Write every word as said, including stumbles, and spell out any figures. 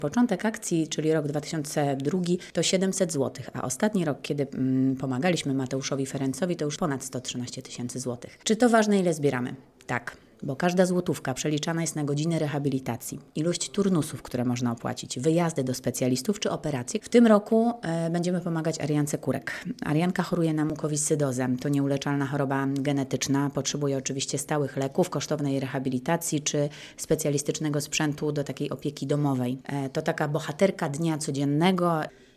Początek akcji, czyli rok dwa tysiące drugi, to siedemset złotych, a ostatni rok, kiedy mm, pomagaliśmy Mateuszowi Ferencowi, to już ponad sto trzynaście tysięcy złotych. Czy to ważne, ile zbieramy? Tak. Bo każda złotówka przeliczana jest na godziny rehabilitacji, ilość turnusów, które można opłacić, wyjazdy do specjalistów czy operacje. W tym roku e, będziemy pomagać Ariance Kurek. Arianka choruje na mukowiscydozę. To nieuleczalna choroba genetyczna. Potrzebuje oczywiście stałych leków, kosztownej rehabilitacji czy specjalistycznego sprzętu do takiej opieki domowej. E, to taka bohaterka dnia codziennego.